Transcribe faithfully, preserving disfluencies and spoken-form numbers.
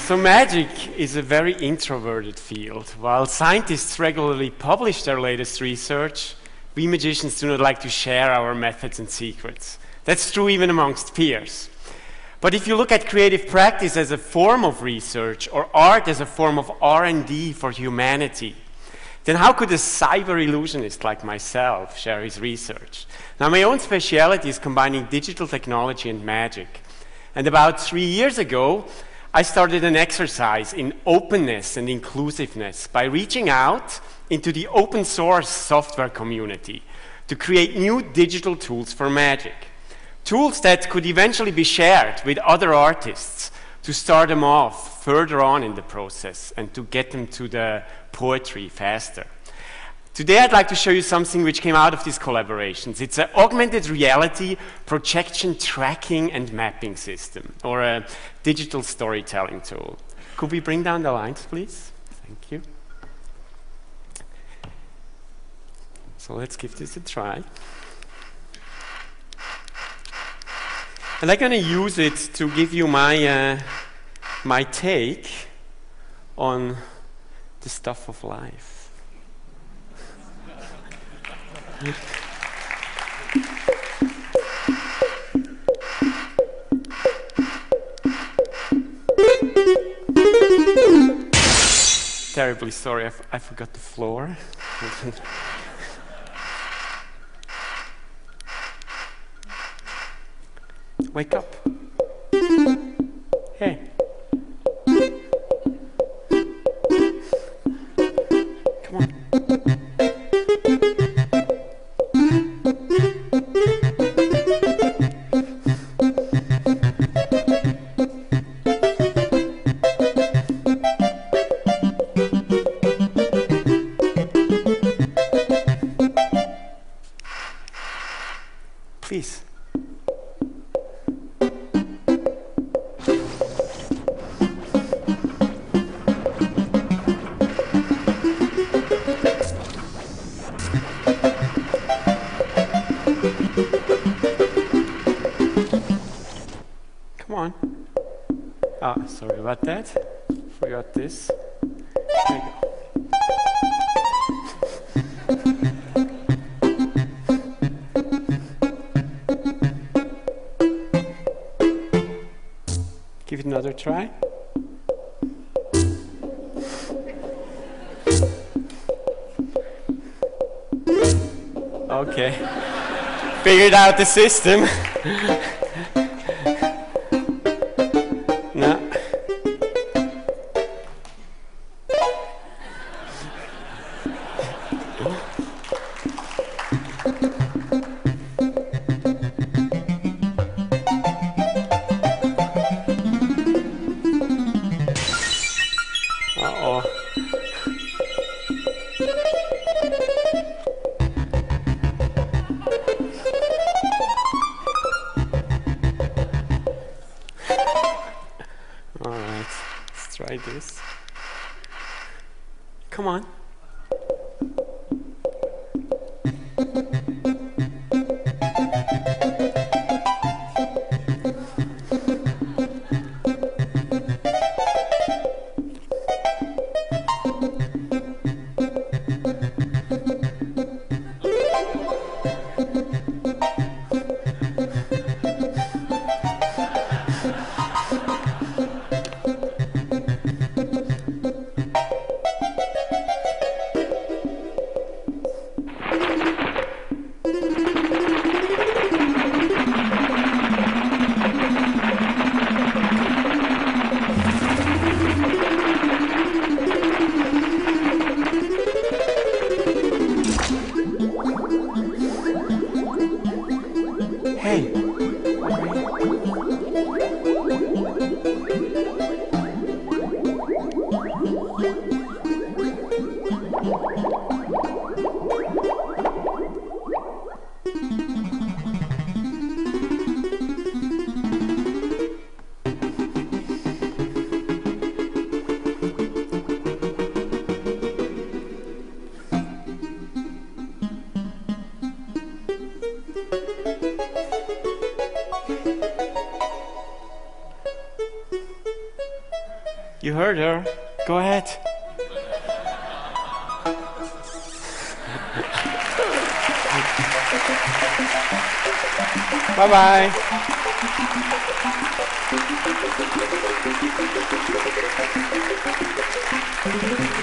So magic is a very introverted field. While scientists regularly publish their latest research, we magicians do not like to share our methods and secrets. That's true even amongst peers. But if you look at creative practice as a form of research or art as a form of R and D for humanity, then how could a cyber illusionist like myself share his research? Now, my own speciality is combining digital technology and magic. And about three years ago, I started an exercise in openness and inclusiveness by reaching out into the open source software community to create new digital tools for magic. Tools that could eventually be shared with other artists to start them off further on in the process and to get them to the poetry faster. Today I'd like to show you something which came out of these collaborations. It's an augmented reality projection tracking and mapping system, or a digital storytelling tool. Could we bring down the lines, please? Thank you. So let's give this a try. And I'm going to use it to give you my, uh, my take on the stuff of life. Terribly sorry, I, f I forgot the floor. Wake up. Hey. Come on. Please. Come on. Ah, sorry about that. Forgot this. There you go. Give it another try. Okay. Figured out the system. No. Uh-oh. All right, let's try this. Come on. You heard her. Go ahead. Bye-bye.